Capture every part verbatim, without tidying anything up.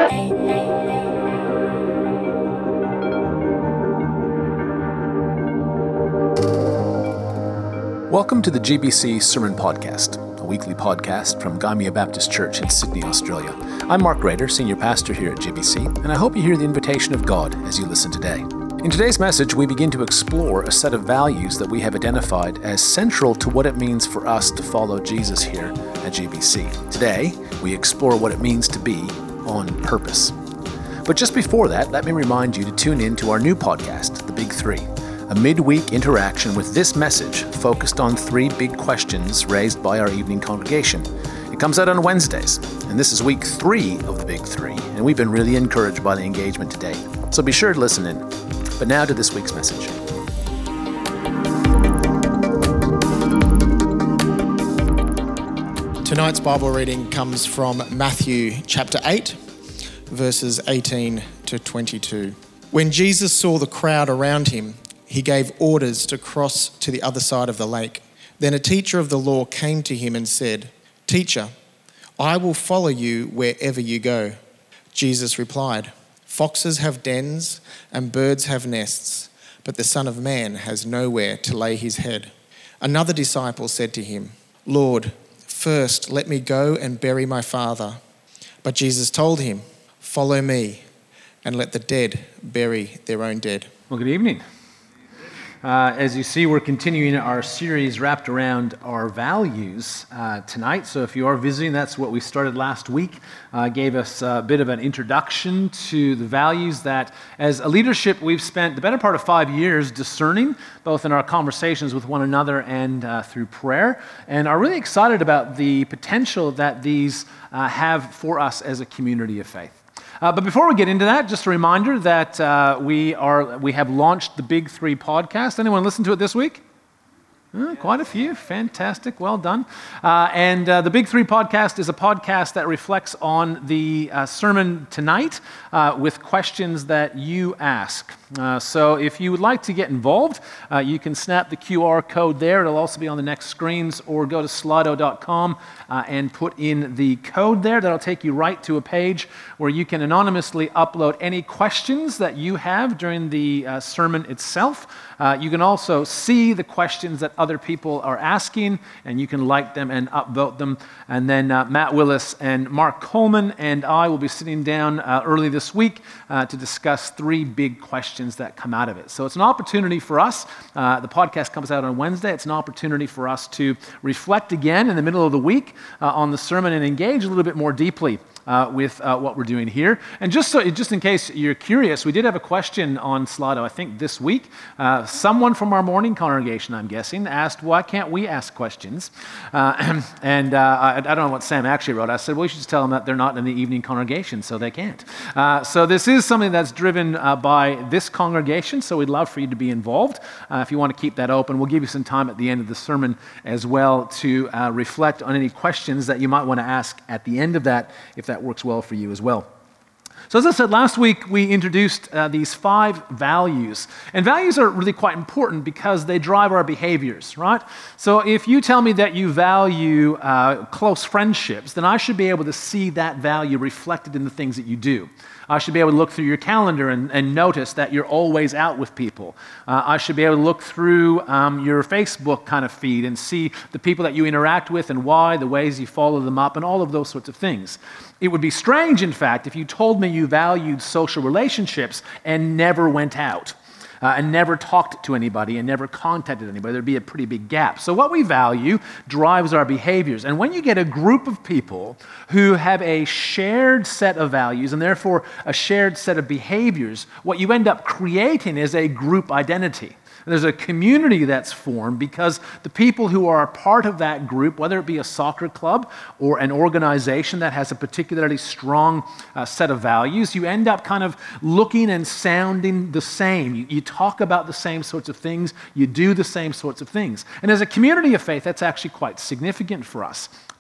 Welcome to the G B C Sermon Podcast, a weekly podcast from Gymea Baptist Church in Sydney, Australia. I'm Mark Rader, Senior Pastor here at G B C, and I hope you hear the invitation of God as you listen today. In today's message, we begin to explore a set of values that we have identified as central to what it means for us to follow Jesus here at G B C. Today, we explore what it means to be on purpose. But just before that, let me remind you to tune in to our new podcast, The Big Three, a midweek interaction with this message focused on three big questions raised by our evening congregation. It comes out on Wednesdays, and this is week three of the Big Three, and we've been really encouraged by the engagement today. So be sure to listen in. But now to this week's message. Tonight's Bible reading comes from Matthew chapter eight, verses eighteen to twenty-two. When Jesus saw the crowd around him, he gave orders to cross to the other side of the lake. Then a teacher of the law came to him and said, "Teacher, I will follow you wherever you go." Jesus replied, "Foxes have dens and birds have nests, but the Son of Man has nowhere to lay his head." Another disciple said to him, "Lord, first let me go and bury my father." But Jesus told him, "Follow me and let the dead bury their own dead." Well, good evening. Uh, as you see, we're continuing our series wrapped around our values uh, tonight. So if you are visiting, that's what we started last week. Uh, gave us a bit of an introduction to the values that, as a leadership, we've spent the better part of five years discerning, both in our conversations with one another and uh, through prayer, and are really excited about the potential that these uh, have for us as a community of faith. Uh, but before we get into that, just a reminder that uh, we are we have launched the Big Three podcast. Anyone listen to it this week? Uh, quite a few. Fantastic. Well done. Uh, and uh, the Big Three podcast is a podcast that reflects on the uh, sermon tonight uh, with questions that you ask. Uh, so if you would like to get involved, uh, you can snap the Q R code there. It'll also be on the next screens, or go to slido dot com uh, and put in the code there. That'll take you right to a page where you can anonymously upload any questions that you have during the uh, sermon itself. Uh, you can also see the questions that other people are asking, and you can like them and upvote them. And then uh, Matt Willis and Mark Coleman and I will be sitting down uh, early this week uh, to discuss three big questions that come out of it. So it's an opportunity for us. Uh, the podcast comes out on Wednesday. It's an opportunity for us to reflect again in the middle of the week uh, on the sermon and engage a little bit more deeply Uh, with uh, what we're doing here. And just so, just in case you're curious, we did have a question on Slido, I think this week. Uh, someone from our morning congregation, I'm guessing, asked, why can't we ask questions? Uh, and uh, I, I don't know what Sam actually wrote. I said, well, we should just tell them that they're not in the evening congregation, so they can't. Uh, so this is something that's driven uh, by this congregation, so we'd love for you to be involved. Uh, if you want to keep that open, we'll give you some time at the end of the sermon as well to uh, reflect on any questions that you might want to ask at the end of that, if that that works well for you as well. So as I said, last week we introduced uh, these five values. And values are really quite important because they drive our behaviors, right? So if you tell me that you value uh, close friendships, then I should be able to see that value reflected in the things that you do. I should be able to look through your calendar and, and notice that you're always out with people. Uh, I should be able to look through um, your Facebook kind of feed and see the people that you interact with and why, the ways you follow them up, and all of those sorts of things. It would be strange, in fact, if you told me you valued social relationships and never went out. Uh, and never talked to anybody and never contacted anybody. There'd be a pretty big gap. So what we value drives our behaviors. And when you get a group of people who have a shared set of values and therefore a shared set of behaviors, what you end up creating is a group identity. There's a community that's formed because the people who are a part of that group, whether it be a soccer club or an organization that has a particularly strong uh, set of values, you end up kind of looking and sounding the same. You, you talk about the same sorts of things, you do the same sorts of things. And as a community of faith, that's actually quite significant for us,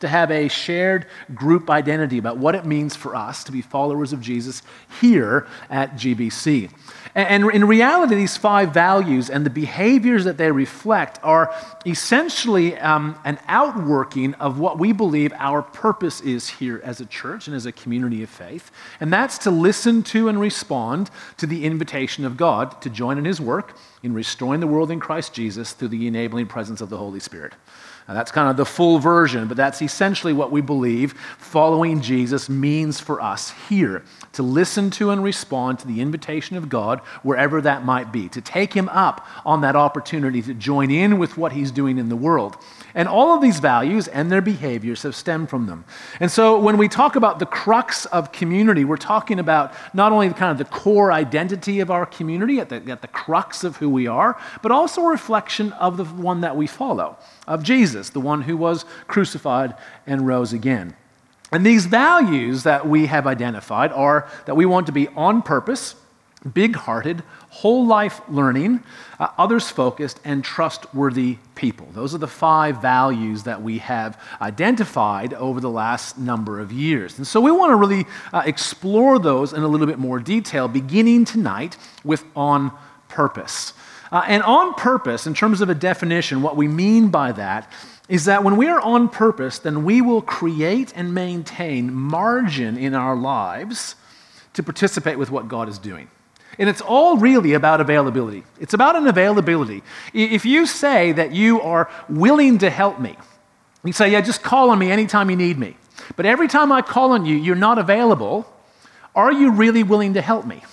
to have a shared group identity about what it means for us to be followers of Jesus here at G B C. And in reality, these five values and the behaviors that they reflect are essentially um, an outworking of what we believe our purpose is here as a church and as a community of faith. And that's to listen to and respond to the invitation of God to join in his work in restoring the world in Christ Jesus through the enabling presence of the Holy Spirit. Now, that's kind of the full version, but that's essentially what we believe following Jesus means for us here, to listen to and respond to the invitation of God wherever that might be, to take him up on that opportunity to join in with what he's doing in the world. And all of these values and their behaviors have stemmed from them. And so when we talk about the crux of community, we're talking about not only kind of the core identity of our community, at the, at the crux of who we are, but also a reflection of the one that we follow, of Jesus, the one who was crucified and rose again. And these values that we have identified are that we want to be on purpose, big-hearted, whole life learning, uh, others-focused, and trustworthy people. Those are the five values that we have identified over the last number of years. And so we want to really uh, explore those in a little bit more detail, beginning tonight with on purpose. Uh, and on purpose, in terms of a definition, what we mean by that is that when we are on purpose, then we will create and maintain margin in our lives to participate with what God is doing. And it's all really about availability. It's about an availability. If you say that you are willing to help me, you say, yeah, just call on me anytime you need me. But every time I call on you, you're not available. Are you really willing to help me?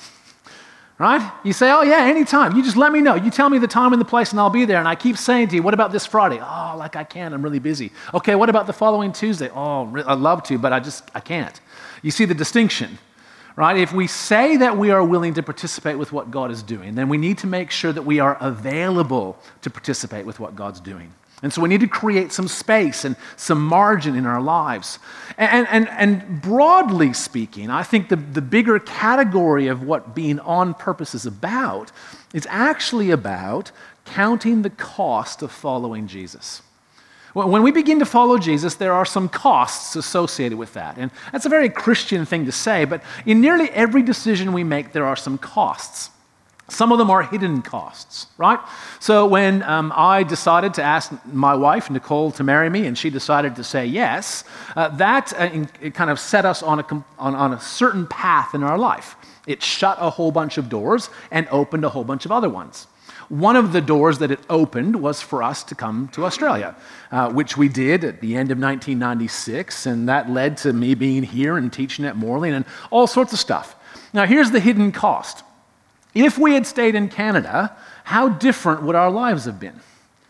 Right? You say, oh yeah, anytime. You just let me know. You tell me the time and the place and I'll be there. And I keep saying to you, what about this Friday? Oh, like I can't, I'm really busy. Okay, what about the following Tuesday? Oh, I'd love to, but I just, I can't. You see the distinction, right? If we say that we are willing to participate with what God is doing, then we need to make sure that we are available to participate with what God's doing. And so we need to create some space and some margin in our lives. And, and, and broadly speaking, I think the, the bigger category of what being on purpose is about is actually about counting the cost of following Jesus. When we begin to follow Jesus, there are some costs associated with that. And that's a very Christian thing to say, but in nearly every decision we make, there are some costs. Some of them are hidden costs, right? So when um, I decided to ask my wife, Nicole, to marry me, and she decided to say yes, uh, that uh, in, it kind of set us on a, on, on a certain path in our life. It shut a whole bunch of doors and opened a whole bunch of other ones. One of the doors that it opened was for us to come to Australia, uh, which we did at the end of nineteen ninety-six, and that led to me being here and teaching at Moraline and all sorts of stuff. Now, here's the hidden cost. If we had stayed in Canada, how different would our lives have been?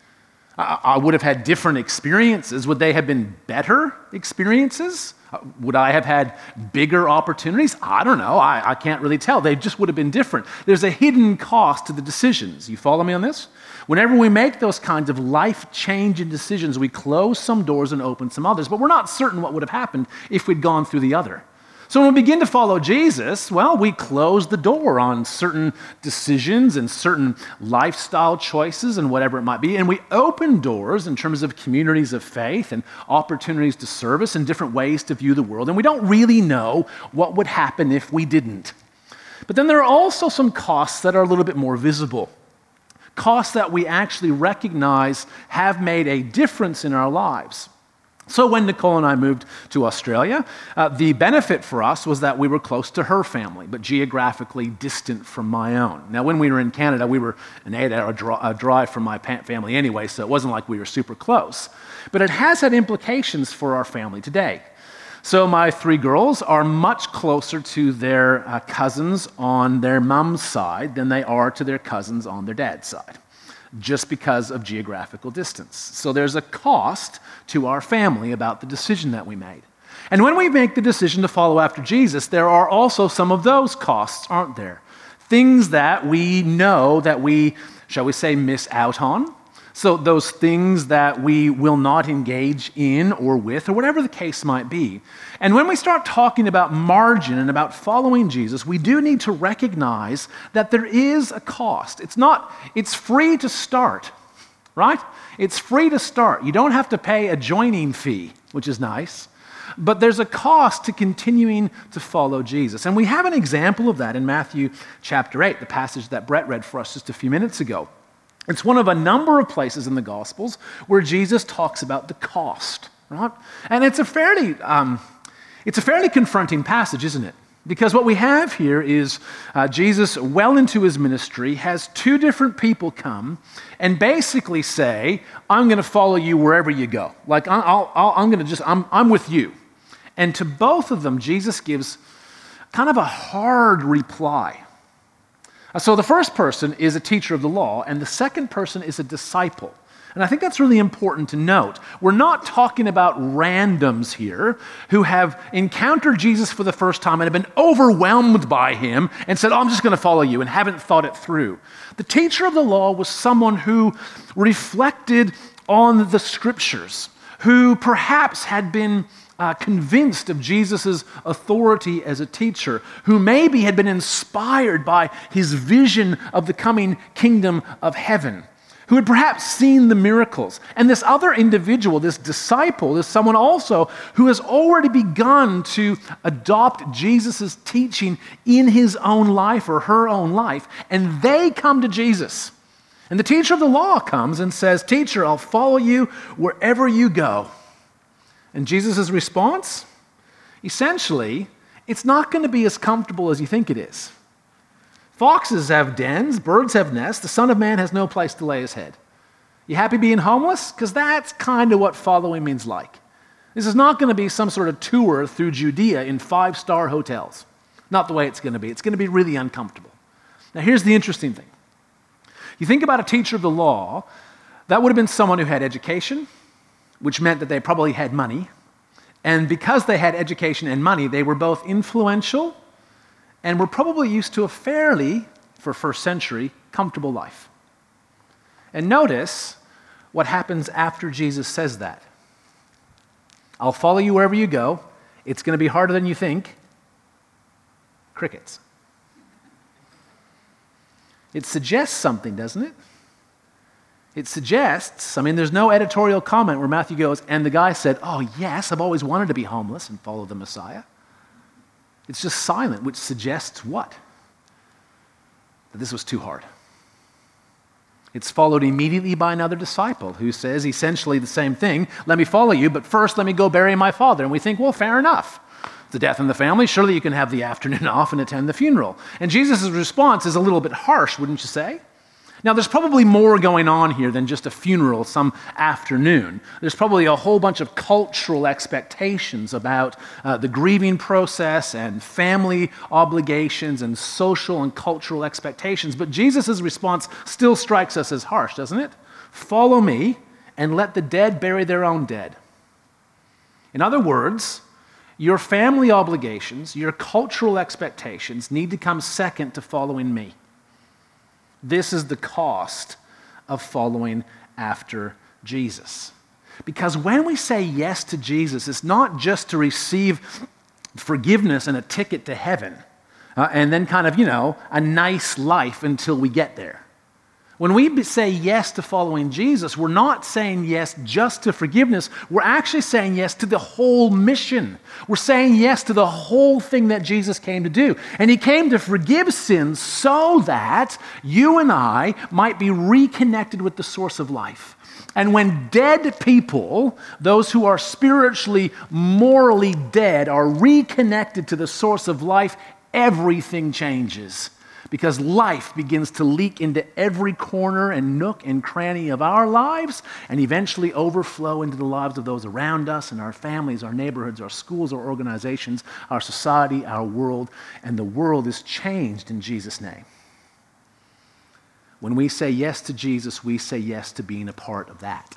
I, I would have had different experiences. Would they have been better experiences? Would I have had bigger opportunities? I don't know. I, I can't really tell. They just would have been different. There's a hidden cost to the decisions. You follow me on this? Whenever we make those kinds of life-changing decisions, we close some doors and open some others, but we're not certain what would have happened if we'd gone through the other. So when we begin to follow Jesus, well, we close the door on certain decisions and certain lifestyle choices and whatever it might be, and we open doors in terms of communities of faith and opportunities to service and different ways to view the world, and we don't really know what would happen if we didn't. But then there are also some costs that are a little bit more visible, costs that we actually recognize have made a difference in our lives. So when Nicole and I moved to Australia, uh, the benefit for us was that we were close to her family, but geographically distant from my own. Now, when we were in Canada, we were an eight-hour dri- drive from my family anyway, so it wasn't like we were super close. But it has had implications for our family today. So my three girls are much closer to their uh, cousins on their mom's side than they are to their cousins on their dad's side, just because of geographical distance. So there's a cost to our family about the decision that we made. And when we make the decision to follow after Jesus, there are also some of those costs, aren't there? Things that we know that we, shall we say, miss out on. So those things that we will not engage in or with, or whatever the case might be. And when we start talking about margin and about following Jesus, we do need to recognize that there is a cost. It's not, it's free to start, right? It's free to start. You don't have to pay a joining fee which is nice. But there's a cost to continuing to follow Jesus. And we have an example of that in Matthew chapter eight, the passage that Brett read for us just a few minutes ago. It's one of a number of places in the Gospels where Jesus talks about the cost, right? And it's a fairly, um, it's a fairly confronting passage, isn't it? Because what we have here is uh, Jesus, well into his ministry, has two different people come and basically say, I'm going to follow you wherever you go. Like, I'll, I'll, I'm going to just, I'm, I'm with you. And to both of them, Jesus gives kind of a hard reply. Uh, so the first person is a teacher of the law, and the second person is a disciple. And I think that's really important to note. We're not talking about randoms here who have encountered Jesus for the first time and have been overwhelmed by him and said, oh, I'm just going to follow you, and haven't thought it through. The teacher of the law was someone who reflected on the scriptures, who perhaps had been uh, convinced of Jesus' authority as a teacher, who maybe had been inspired by his vision of the coming kingdom of heaven, who had perhaps seen the miracles. And this other individual, this disciple, is someone also who has already begun to adopt Jesus' teaching in his own life or her own life. And they come to Jesus. And the teacher of the law comes and says, Teacher, I'll follow you wherever you go. And Jesus' response? Essentially, it's not going to be as comfortable as you think it is. Foxes have dens, birds have nests, the Son of Man has no place to lay his head. You happy being homeless? Because that's kind of what following means like. This is not going to be some sort of tour through Judea in five-star hotels. Not the way it's going to be. It's going to be really uncomfortable. Now here's the interesting thing. You think about a teacher of the law, that would have been someone who had education, which meant that they probably had money. And because they had education and money, they were both influential and were probably used to a fairly, for first century, comfortable life. And notice what happens after Jesus says that. I'll follow you wherever you go. It's going to be harder than you think. Crickets. It suggests something, doesn't it? It suggests, I mean, there's no editorial comment where Matthew goes, and the guy said, oh yes, I've always wanted to be homeless and follow the Messiah. It's just silent, which suggests what? That this was too hard. It's followed immediately by another disciple who says essentially the same thing. Let me follow you, but first let me go bury my father. And we think, well, fair enough. The death in the family, surely you can have the afternoon off and attend the funeral. And Jesus' response is a little bit harsh, wouldn't you say? Now, there's probably more going on here than just a funeral some afternoon. There's probably a whole bunch of cultural expectations about uh, the grieving process and family obligations and social and cultural expectations. But Jesus' response still strikes us as harsh, doesn't it? Follow me and let the dead bury their own dead. In other words, your family obligations, your cultural expectations need to come second to following me. This is the cost of following after Jesus. Because when we say yes to Jesus, it's not just to receive forgiveness and a ticket to heaven, uh, and then kind of, you know, a nice life until we get there. When we say yes to following Jesus, we're not saying yes just to forgiveness. We're actually saying yes to the whole mission. We're saying yes to the whole thing that Jesus came to do. And he came to forgive sins so that you and I might be reconnected with the source of life. And when dead people, those who are spiritually, morally dead, are reconnected to the source of life, everything changes. Because life begins to leak into every corner and nook and cranny of our lives and eventually overflow into the lives of those around us and our families, our neighborhoods, our schools, our organizations, our society, our world. And the world is changed in Jesus' name. When we say yes to Jesus, we say yes to being a part of that.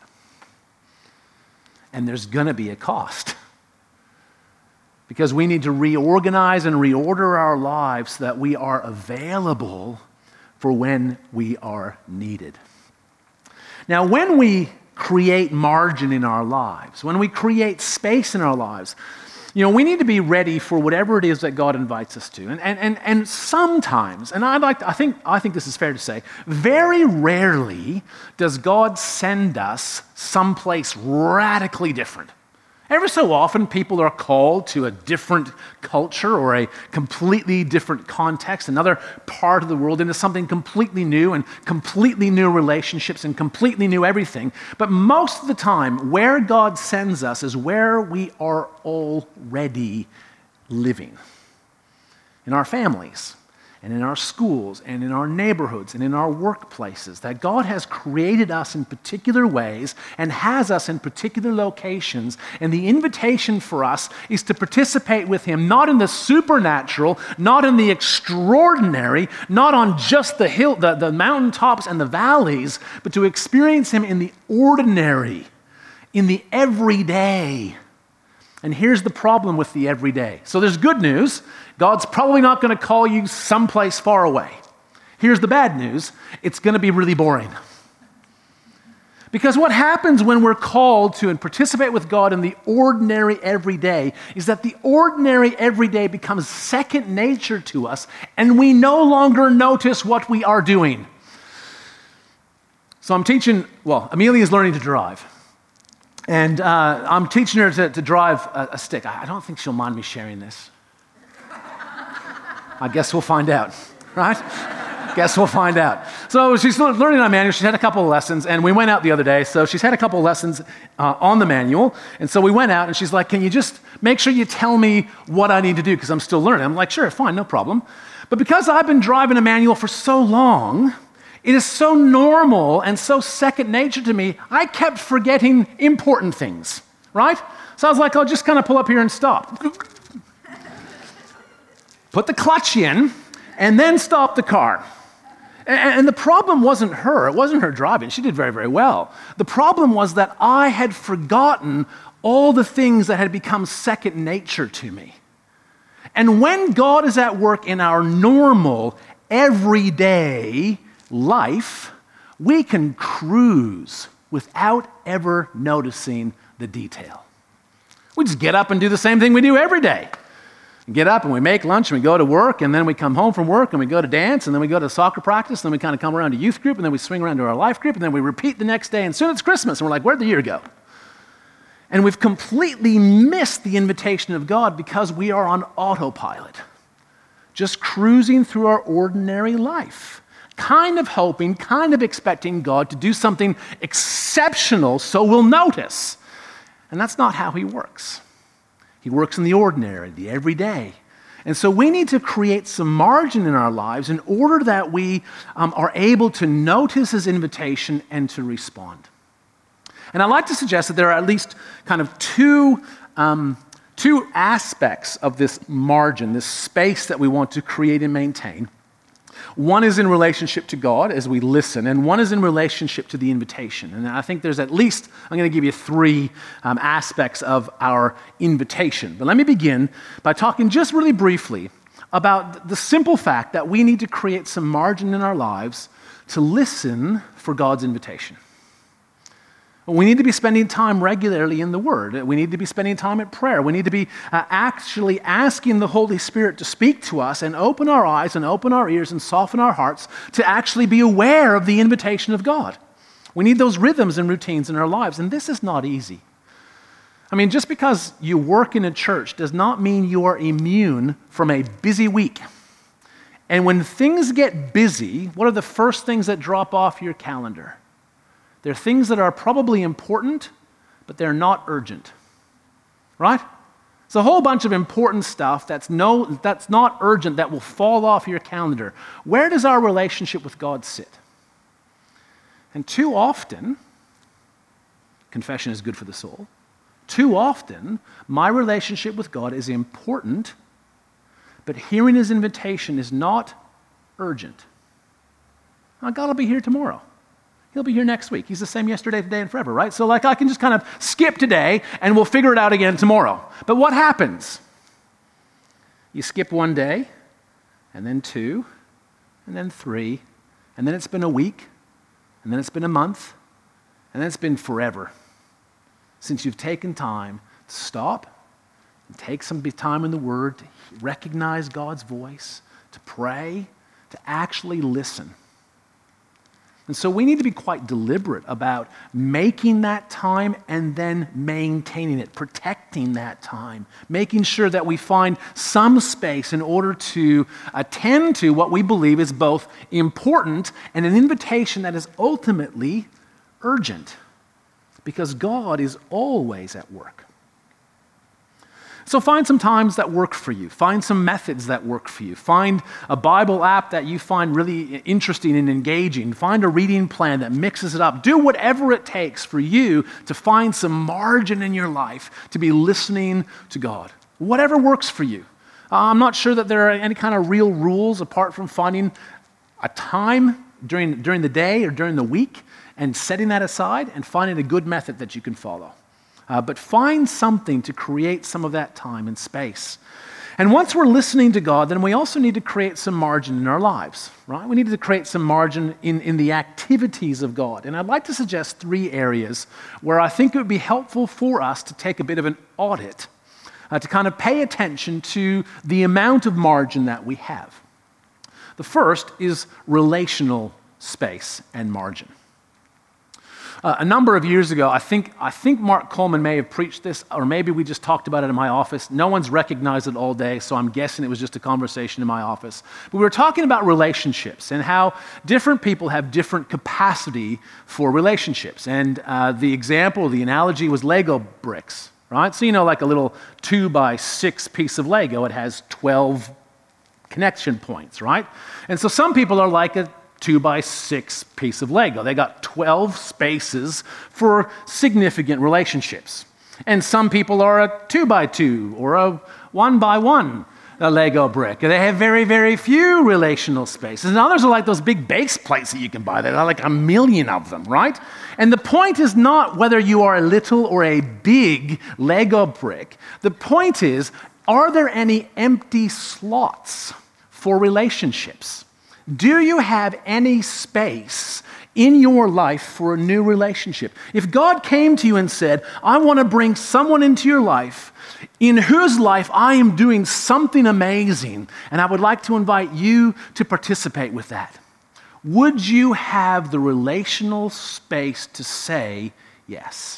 And there's going to be a cost. Because we need to reorganize and reorder our lives so that we are available for when we are needed. Now, when we create margin in our lives, when we create space in our lives, you know, we need to be ready for whatever it is that God invites us to. And, and, and, and sometimes, and I'd like to, I think, I think this is fair to say, very rarely does God send us someplace radically different. Ever so often, people are called to a different culture or a completely different context, another part of the world, into something completely new and completely new relationships and completely new everything. But most of the time, where God sends us is where we are already living. In our families, and in our schools, and in our neighborhoods, and in our workplaces, that God has created us in particular ways and has us in particular locations, and the invitation for us is to participate with Him, not in the supernatural, not in the extraordinary, not on just the hill, the, the mountaintops and the valleys, but to experience Him in the ordinary, in the everyday. And here's the problem with the everyday. So there's good news. God's probably not going to call you someplace far away. Here's the bad news. It's going to be really boring. Because what happens when we're called to and participate with God in the ordinary everyday is that the ordinary everyday becomes second nature to us, and we no longer notice what we are doing. So I'm teaching, well, Amelia's learning to drive. And uh, I'm teaching her to, to drive a, a stick. I, I don't think she'll mind me sharing this. I guess we'll find out, right? Guess we'll find out. So she's learning on manual. She's had a couple of lessons, and we went out the other day. So she's had a couple of lessons uh, on the manual. And so we went out, and she's like, can you just make sure you tell me what I need to do, because I'm still learning. I'm like, sure, fine, no problem. But because I've been driving a manual for so long, it is so normal and so second nature to me, I kept forgetting important things, right? So I was like, I'll just kind of pull up here and stop. Put the clutch in, and then stop the car. And the problem wasn't her. It wasn't her driving. She did very, very well. The problem was that I had forgotten all the things that had become second nature to me. And when God is at work in our normal, everyday life, we can cruise without ever noticing the detail. We just get up and do the same thing we do every day. We get up and we make lunch and we go to work, and then we come home from work and we go to dance, and then we go to soccer practice, and then we kind of come around to youth group, and then we swing around to our life group, and then we repeat the next day, and soon it's Christmas, and we're like, where'd the year go? And we've completely missed the invitation of God because we are on autopilot, just cruising through our ordinary life, kind of hoping, kind of expecting God to do something exceptional so we'll notice. And that's not how He works. He works in the ordinary, the everyday. And so we need to create some margin in our lives in order that we um, are able to notice His invitation and to respond. And I'd like to suggest that there are at least kind of two, um, two aspects of this margin, this space that we want to create and maintain. One is in relationship to God as we listen, and one is in relationship to the invitation. And I think there's at least, I'm going to give you three um, aspects of our invitation. But let me begin by talking just really briefly about the simple fact that we need to create some margin in our lives to listen for God's invitation. We need to be spending time regularly in the Word. We need to be spending time at prayer. We need to be uh, actually asking the Holy Spirit to speak to us and open our eyes and open our ears and soften our hearts to actually be aware of the invitation of God. We need those rhythms and routines in our lives, and this is not easy. I mean, just because you work in a church does not mean you are immune from a busy week. And when things get busy, what are the first things that drop off your calendar? They're things that are probably important, but they're not urgent, right? It's a whole bunch of important stuff that's no, that's not urgent that will fall off your calendar. Where does our relationship with God sit? And too often, confession is good for the soul, too often, my relationship with God is important, but hearing His invitation is not urgent. Now, God will be here tomorrow. He'll be here next week. He's the same yesterday, today, and forever, right? So like I can just kind of skip today and we'll figure it out again tomorrow. But what happens? You skip one day, and then two, and then three, and then it's been a week, and then it's been a month, and then it's been forever since you've taken time to stop and take some time in the Word, to recognize God's voice, to pray, to actually listen. And so we need to be quite deliberate about making that time and then maintaining it, protecting that time, making sure that we find some space in order to attend to what we believe is both important and an invitation that is ultimately urgent, because God is always at work. So find some times that work for you. Find some methods that work for you. Find a Bible app that you find really interesting and engaging. Find a reading plan that mixes it up. Do whatever it takes for you to find some margin in your life to be listening to God. Whatever works for you. Uh, I'm not sure that there are any kind of real rules apart from finding a time during, during the day or during the week and setting that aside and finding a good method that you can follow. Uh, but find something to create some of that time and space. And once we're listening to God, then we also need to create some margin in our lives, right? We need to create some margin in, in the activities of God. And I'd like to suggest three areas where I think it would be helpful for us to take a bit of an audit, uh, to kind of pay attention to the amount of margin that we have. The first is relational space and margin. Uh, a number of years ago, I think I think Mark Coleman may have preached this, or maybe we just talked about it in my office. No one's recognized it all day, so I'm guessing it was just a conversation in my office. But we were talking about relationships and how different people have different capacity for relationships. And uh, the example, the analogy was Lego bricks, right? So you know, like a little two by six piece of Lego, it has twelve connection points, right? And so some people are like a two by six piece of Lego. They got twelve spaces for significant relationships. And some people are a two by two or a one by one a Lego brick. They have very, very few relational spaces. And others are like those big base plates that you can buy. There are like a million of them, right? And the point is not whether you are a little or a big Lego brick. The point is, are there any empty slots for relationships? Do you have any space in your life for a new relationship? If God came to you and said, I want to bring someone into your life in whose life I am doing something amazing, and I would like to invite you to participate with that, would you have the relational space to say yes?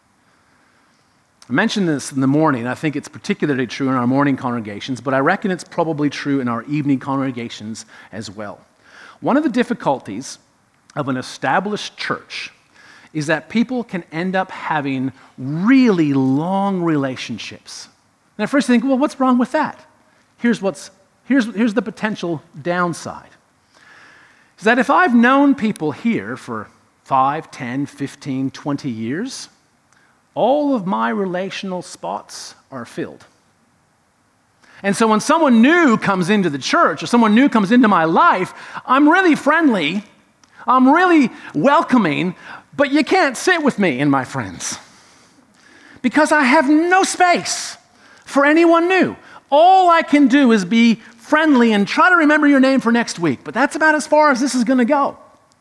I mentioned this in the morning. I think it's particularly true in our morning congregations, but I reckon it's probably true in our evening congregations as well. One of the difficulties of an established church is that people can end up having really long relationships. And at first you think, well, what's wrong with that? Here's, what's, here's, here's the potential downside. Is that if I've known people here for five, ten, fifteen, twenty years, all of my relational spots are filled. And so when someone new comes into the church or someone new comes into my life, I'm really friendly, I'm really welcoming, but you can't sit with me and my friends because I have no space for anyone new. All I can do is be friendly and try to remember your name for next week, but that's about as far as this is going to go.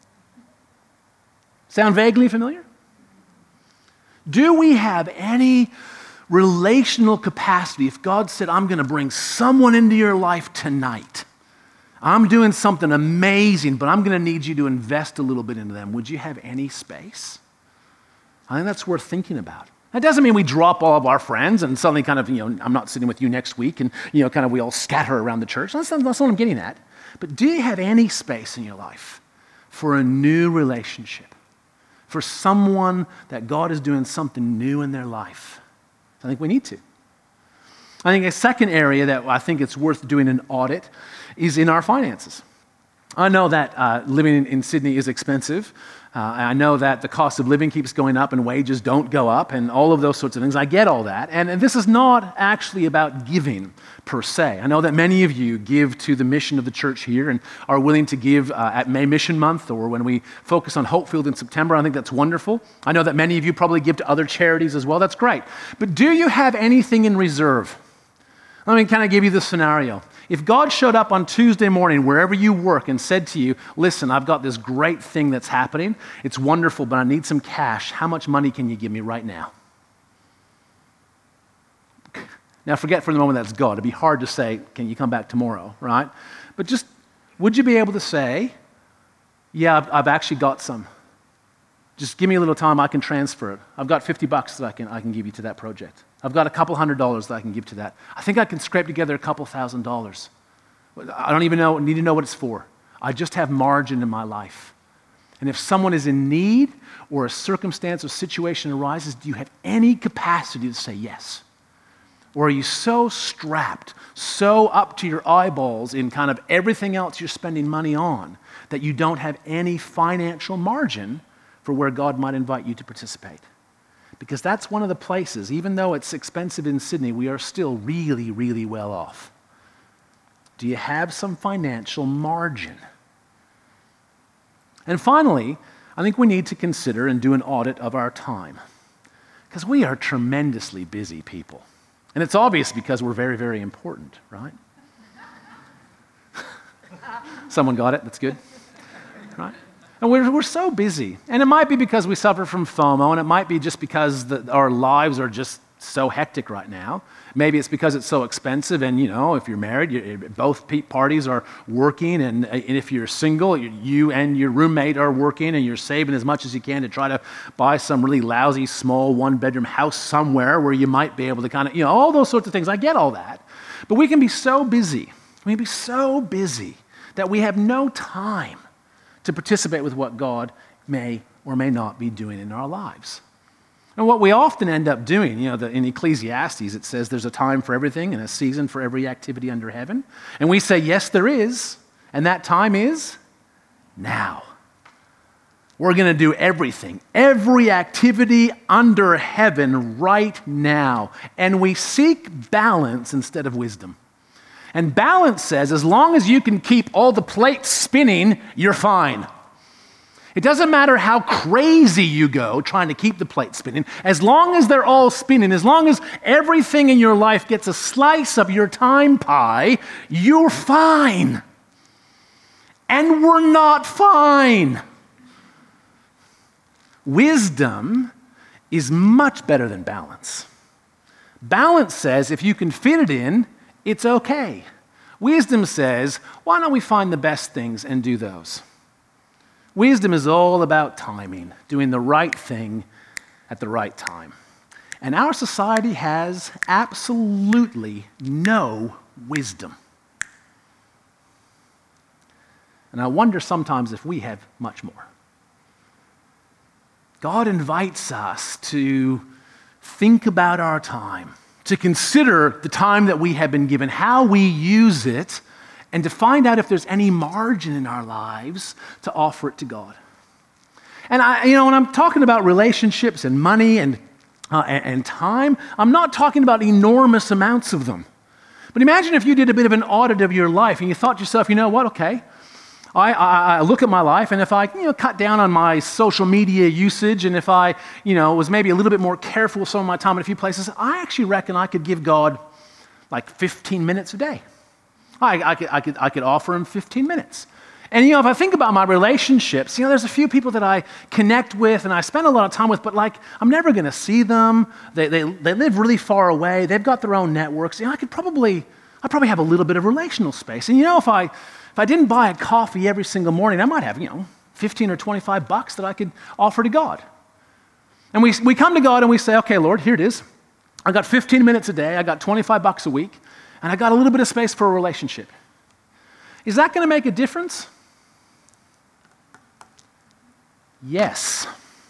Sound vaguely familiar? Do we have any relational capacity? If God said, I'm going to bring someone into your life tonight, I'm doing something amazing, but I'm going to need you to invest a little bit into them, would you have any space? I think that's worth thinking about. That doesn't mean we drop all of our friends and suddenly kind of, you know, I'm not sitting with you next week and, you know, kind of we all scatter around the church. That's not, that's not what I'm getting at. But do you have any space in your life for a new relationship? For someone that God is doing something new in their life? I think we need to. I think a second area that I think it's worth doing an audit is in our finances. I know that uh, living in, in Sydney is expensive. Uh, I know that the cost of living keeps going up and wages don't go up and all of those sorts of things. I get all that. And, and this is not actually about giving per se. I know that many of you give to the mission of the church here and are willing to give uh, at May Mission Month or when we focus on Hopefield in September. I think that's wonderful. I know that many of you probably give to other charities as well. That's great. But do you have anything in reserve? Let me kind of give you this scenario. If God showed up on Tuesday morning wherever you work and said to you, listen, I've got this great thing that's happening. It's wonderful, but I need some cash. How much money can you give me right now? Now forget for the moment that's God. It'd be hard to say, can you come back tomorrow, right? But just, would you be able to say, Yeah, I've, I've actually got some. Just give me a little time, I can transfer it. I've got fifty bucks that I can, I can give you to that project. I've got a couple hundred dollars that I can give to that. I think I can scrape together a couple thousand dollars. I don't even know, need to know what it's for. I just have margin in my life. And if someone is in need or a circumstance or situation arises, do you have any capacity to say yes? Or are you so strapped, so up to your eyeballs in kind of everything else you're spending money on that you don't have any financial margin for where God might invite you to participate? Because that's one of the places, even though it's expensive in Sydney, we are still really, really well off. Do you have some financial margin? And finally, I think we need to consider and do an audit of our time. Because we are tremendously busy people. And it's obvious because we're very, very important, right? Someone got it? That's good. Right? And we're, we're so busy. And it might be because we suffer from FOMO, and it might be just because the, our lives are just so hectic right now. Maybe it's because it's so expensive, and you know, if you're married, you, both parties are working, and, and if you're single, you and your roommate are working, and you're saving as much as you can to try to buy some really lousy, small, one-bedroom house somewhere where you might be able to kind of, you know, all those sorts of things. I get all that. But we can be so busy, we can be so busy that we have no time to participate with what God may or may not be doing in our lives. And what we often end up doing, you know, the, in Ecclesiastes, it says there's a time for everything and a season for every activity under heaven. And we say, yes, there is. And that time is now. We're going to do everything, every activity under heaven right now. And we seek balance instead of wisdom. And balance says, as long as you can keep all the plates spinning, you're fine. It doesn't matter how crazy you go trying to keep the plate spinning. As long as they're all spinning, as long as everything in your life gets a slice of your time pie, you're fine. And we're not fine. Wisdom is much better than balance. Balance says if you can fit it in, it's okay. Wisdom says, why don't we find the best things and do those? Wisdom is all about timing, doing the right thing at the right time. And our society has absolutely no wisdom. And I wonder sometimes if we have much more. God invites us to think about our time, to consider the time that we have been given, how we use it, and to find out if there's any margin in our lives to offer it to God. And I, you know, when I'm talking about relationships and money and, uh, and, and time, I'm not talking about enormous amounts of them. But imagine if you did a bit of an audit of your life and you thought to yourself, you know what, okay, I, I, I look at my life, and if I you know, cut down on my social media usage, and if I you know, was maybe a little bit more careful with some of my time in a few places, I actually reckon I could give God like fifteen minutes a day. I, I, could, I, could, I could offer him fifteen minutes. And, you know, if I think about my relationships, you know, there's a few people that I connect with and I spend a lot of time with, but, like, I'm never going to see them. They, they, they live really far away. They've got their own networks. You know, I could probably, I probably have a little bit of relational space. And, you know, if I, if I didn't buy a coffee every single morning, I might have, you know, fifteen or twenty-five bucks that I could offer to God. And we, we come to God and we say, okay, Lord, here it is. I got fifteen minutes a day. I got twenty-five bucks a week. And I got a little bit of space for a relationship. Is that going to make a difference? Yes.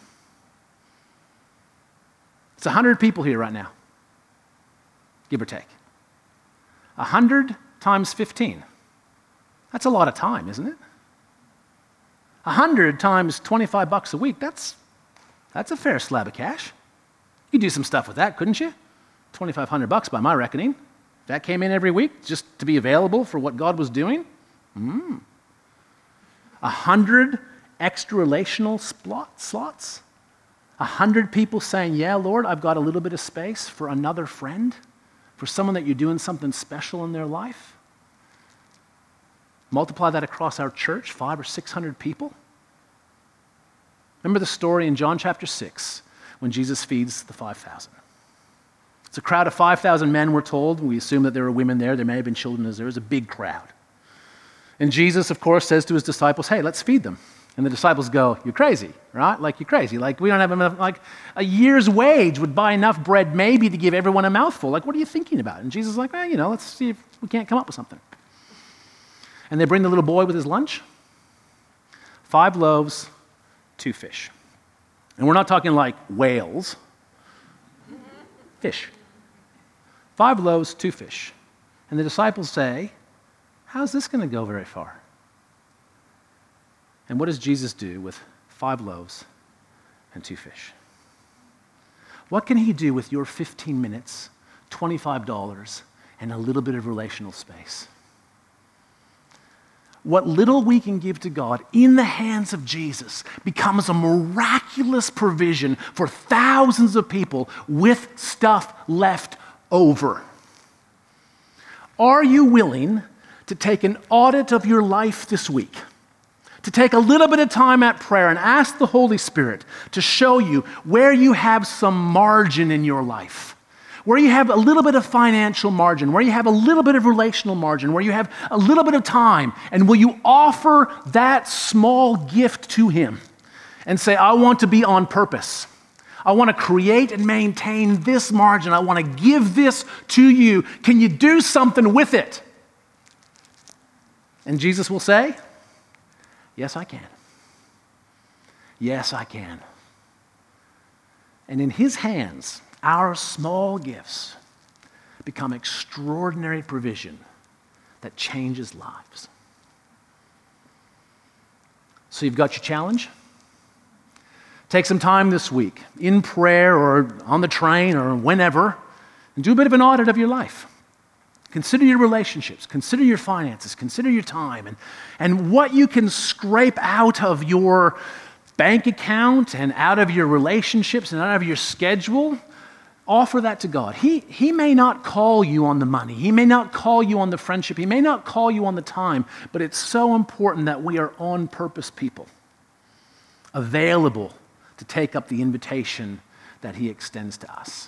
It's one hundred people here right now, give or take. one hundred times fifteen. That's a lot of time, isn't it? one hundred times twenty-five bucks a week, that's, that's a fair slab of cash. You could do some stuff with that, couldn't you? twenty-five hundred bucks by my reckoning. If that came in every week just to be available for what God was doing. Mm. A hundred extra relational slot, slots. A hundred people saying, yeah, Lord, I've got a little bit of space for another friend, for someone that you're doing something special in their life. Multiply that across our church, five or six hundred people. Remember the story in John chapter six when Jesus feeds the five thousand. It's a crowd of five thousand men, we're told. We assume that there were women there. There may have been children as there was a big crowd. And Jesus, of course, says to his disciples, hey, let's feed them. And the disciples go, you're crazy, right? Like, you're crazy. Like, we don't have enough, like, a year's wage would buy enough bread maybe to give everyone a mouthful. Like, what are you thinking about? And Jesus is like, well, you know, let's see if we can't come up with something. And they bring the little boy with his lunch. Five loaves, two fish. And we're not talking like whales. Fish. Five loaves, two fish. And the disciples say, how's this going to go very far? And what does Jesus do with five loaves and two fish? What can he do with your fifteen minutes, twenty-five dollars, and a little bit of relational space? What little we can give to God in the hands of Jesus becomes a miraculous provision for thousands of people with stuff left over. Are you willing to take an audit of your life this week? To take a little bit of time at prayer and ask the Holy Spirit to show you where you have some margin in your life, where you have a little bit of financial margin, where you have a little bit of relational margin, where you have a little bit of time, and will you offer that small gift to him and say, I want to be on purpose. I want to create and maintain this margin. I want to give this to you. Can you do something with it? And Jesus will say, yes, I can. Yes, I can. And in his hands, our small gifts become extraordinary provision that changes lives. So you've got your challenge. Take some time this week in prayer or on the train or whenever and do a bit of an audit of your life. Consider your relationships, consider your finances, consider your time, and, and what you can scrape out of your bank account and out of your relationships and out of your schedule. Offer that to God. He, he may not call you on the money. He may not call you on the friendship. He may not call you on the time, but it's so important that we are on purpose people, available to take up the invitation that he extends to us.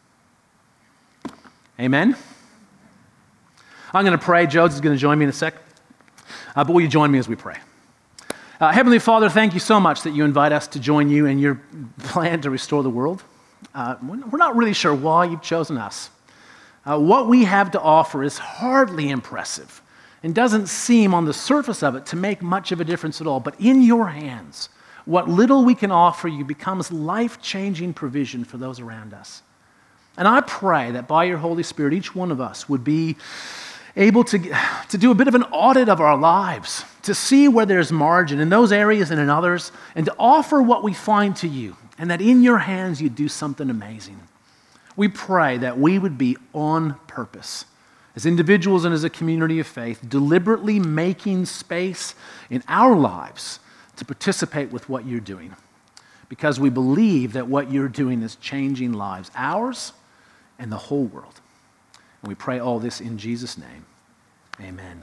Amen? I'm going to pray. Jodes is going to join me in a sec. Uh, but will you join me as we pray? Uh, Heavenly Father, thank you so much that you invite us to join you in your plan to restore the world. Uh, we're not really sure why you've chosen us. Uh, what we have to offer is hardly impressive and doesn't seem on the surface of it to make much of a difference at all. But in your hands, what little we can offer you becomes life-changing provision for those around us. And I pray that by your Holy Spirit, each one of us would be able to, to do a bit of an audit of our lives, to see where there's margin in those areas and in others, and to offer what we find to you, and that in your hands you do something amazing. We pray that we would be on purpose, as individuals and as a community of faith, deliberately making space in our lives to participate with what you're doing, because we believe that what you're doing is changing lives, ours and the whole world. And we pray all this in Jesus' name. Amen.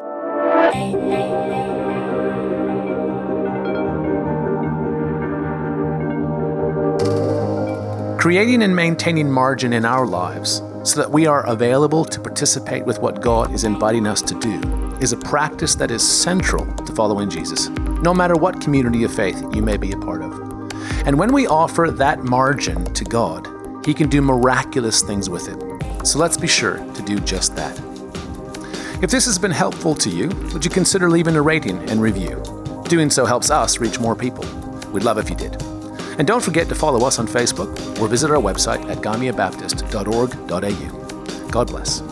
Creating and maintaining margin in our lives so that we are available to participate with what God is inviting us to do is a practice that is central to following Jesus, no matter what community of faith you may be a part of. And when we offer that margin to God, he can do miraculous things with it. So let's be sure to do just that. If this has been helpful to you, would you consider leaving a rating and review? Doing so helps us reach more people. We'd love if you did. And don't forget to follow us on Facebook or visit our website at gymea baptist dot org dot a u. God bless.